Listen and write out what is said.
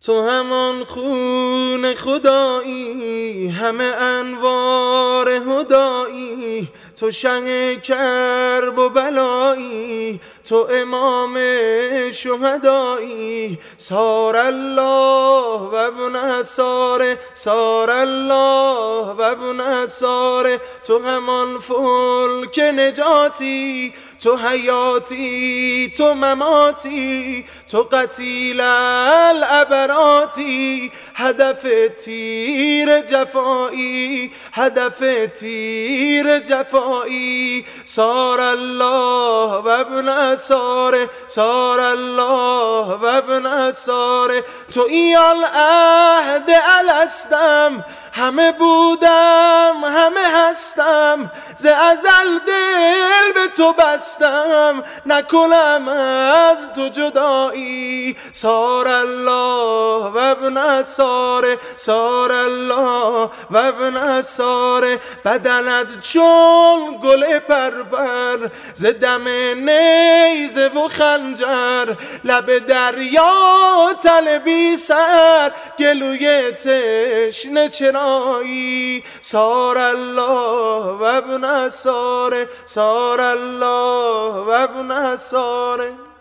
تو همان خون خدایی، همه انوار هدایی، تو شه کرب و بلایی، تو امام شهدایی. سار الله و ابن ساره، سار الله و ابن ساره. تو همان فلک نجاتی، تو حیاتی، تو مماتی، تو قتیل العبراتی، هدف تیر جفایی، هدف تیر جفایی. سار الله و ابن ساره، سار الله و ابن ساره. تو ایال عهد الستم، همه بودم همه هستم، ز ازل دل به تو بستم، نکنم از تو جدایی. سار الله و ابن ساره، سار الله و ابن ساره. بدنت چون گل پرور، ز دم نیزه و خنجر، لب دریا تل بی سر، گلوی تشنه چرایی. سار الله و ابن ساره، سار الله و ابن ساره.